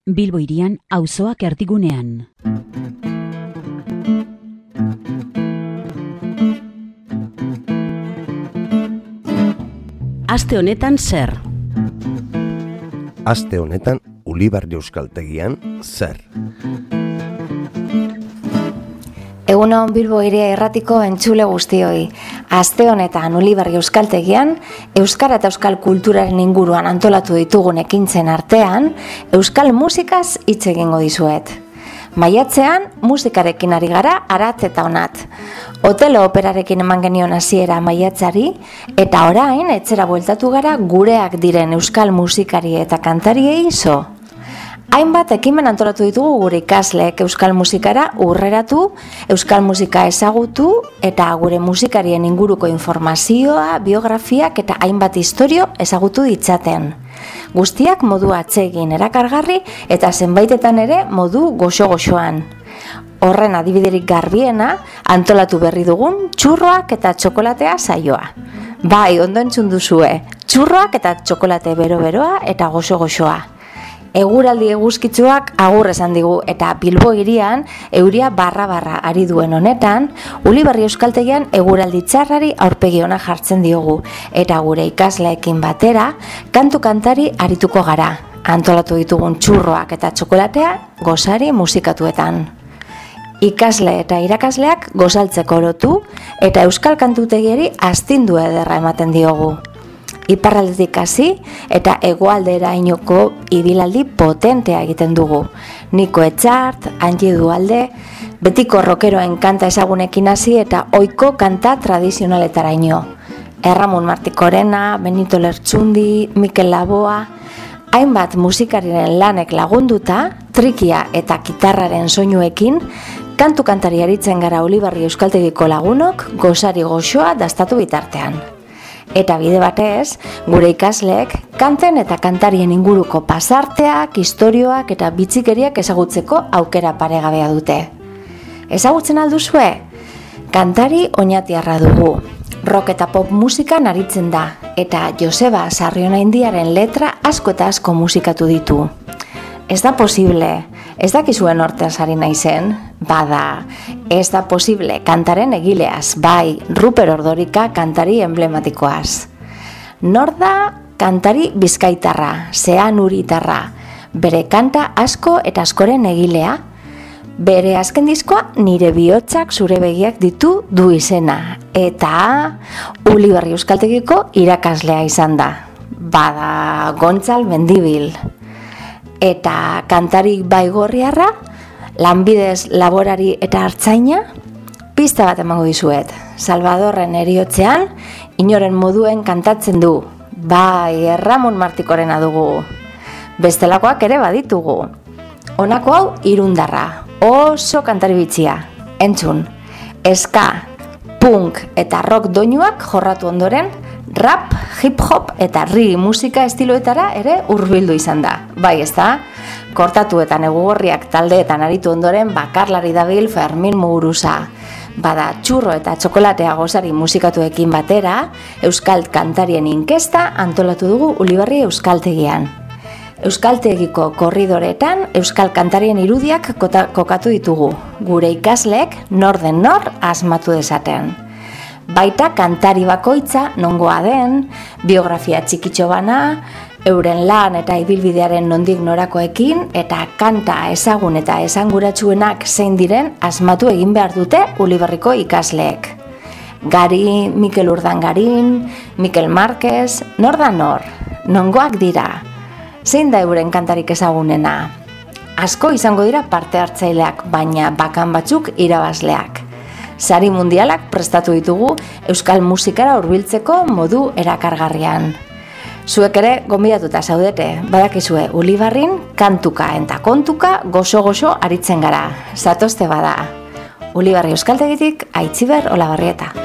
Bilbo hirian auzoak erdigunean. Aste honetan zer? Aste honetan Ulibarri euskaltegian zer? Egunon Bilbo hiria erratiko entzule guztioi. Aste honetan Ulibarri euskaltegian, euskara eta euskal kulturaren inguruan antolatu ditugun ekintzen artean, euskal musikaz hitz egingo dizuet. Maiatzean, musikarekin ari gara arat eta onat. Otelo operarekin eman genion hasiera maiatzari, eta orain etxera bueltatu gara gureak diren euskal musikari eta kantariei zo. Hainbat ekimen antolatu ditugu gure ikasleek euskal musikara urreratu, euskal musika ezagutu eta gure musikarien inguruko informazioa, biografiak eta hainbat istorio ezagutu ditzaten. Guztiak modu atsegin erakargarri eta zenbaitetan ere modu goxo-goxoan. Horren adibiderik garbiena antolatu berri dugun txurroak eta txokolatea saioa. Bai, ondo entzun duzue, txurroak eta txokolate bero-beroa eta goxo-goxoa. Eguraldi eguzkitzuak agur esan digu eta Bilbo hirian euria barra-barra ari duen honetan, Ulibarri euskaltegian eguraldi txarrari aurpegi ona jartzen diogu eta gure ikasleekin batera kantu kantari arituko gara, antolatu ditugun txurroak eta txokolatea gozari musikatuetan. Ikasle eta irakasleak gozaltzeko lotu eta euskal kantutegiari astindu ederra ematen diogu. Iparraldetik hasi eta hegoaldera inoko ibilaldi potentea egiten dugu. Niko Etxart, Angie Dualde, betiko rockeroen kanta ezagunekin hasi eta ohiko kanta tradizionaletaraino. Erramun Martikorena, Benito Lertxundi, Mikel Laboa, hainbat musikariren lanek lagunduta, trikia eta kitarraren soinuekin, kantu kantari aritzen gara Ulibarri euskaltegiko lagunok gozari goxoa dastatu bitartean. Eta bide batez, gure ikasleek kanten eta kantarien inguruko pasarteak, istorioak eta bitzikeriak ezagutzeko aukera paregabea dute. Ezagutzen alduzue? Kantari oñatiarra dugu. Rock eta pop musikan aritzen da, eta Joseba Sarrionaindiaren letra asko eta asko musikatu ditu. Ez da posible, ez dakizuen hortaz ari naizen? Bada, ez da posible kantaren egileaz, bai, Ruper Ordorika kantari emblematikoaz. Nor da kantari bizkaitarra, zeanuritarra, bere kanta asko eta askoren egilea, bere azken diskoa Nire bihotzak zure begiak ditu du izena, eta Ulibarri euskaltegiko irakaslea izan da. Bada, Gontzal Mendibil. Eta kantari baigorriarra, lanbidez laborari eta hartzaina, pista bat emango dizuet. Salvadorren eriotzean, inoren moduen kantatzen du. Bai, Erramun Martikorena dugu. Bestelakoak ere baditugu. Honako hau irundarra, oso kantari bitxia. Entzun, ska, punk eta rock doinuak jorratu ondoren, rap, hip-hop eta reggae musika estiloetara ere hurbildu izan da. Bai, ezta? Kortatu eta negugorriak taldeetan aritu ondoren bakarlari dabil Fermin Muguruza. Bada txurro eta txokolatea gozari musikatuekin batera, euskal kantarien inkesta antolatu dugu Ulibarri euskaltegian. Euskaltegiko korridoretan euskal kantarien irudiak kokatu ditugu. Gure ikasleek nor den nor asmatu dezaten. Baita kantari bakoitza nongoa den, biografia txikitxo bana, euren lan eta ibilbidearen nondik norakoekin eta kanta ezagun eta esanguratsuenak zein diren asmatu egin behar dute Ulibarriko ikasleek. Gari, Mikel Urdangarin, Mikel Marquez, nor da nor, nongoak dira, zein da euren kantarik ezagunena. Asko izango dira parte hartzaileak, baina bakan batzuk irabazleak. Sari mundialak prestatu ditugu euskal musikara hurbiltzeko modu erakargarrian. Zuek ere gonbidatuta zaudete, badakizue Ulibarrin kantuka eta kontuka goxo-goxo aritzen gara. Zatozte bada. Ulibarri euskaltegitik Aitziber Olabarrieta.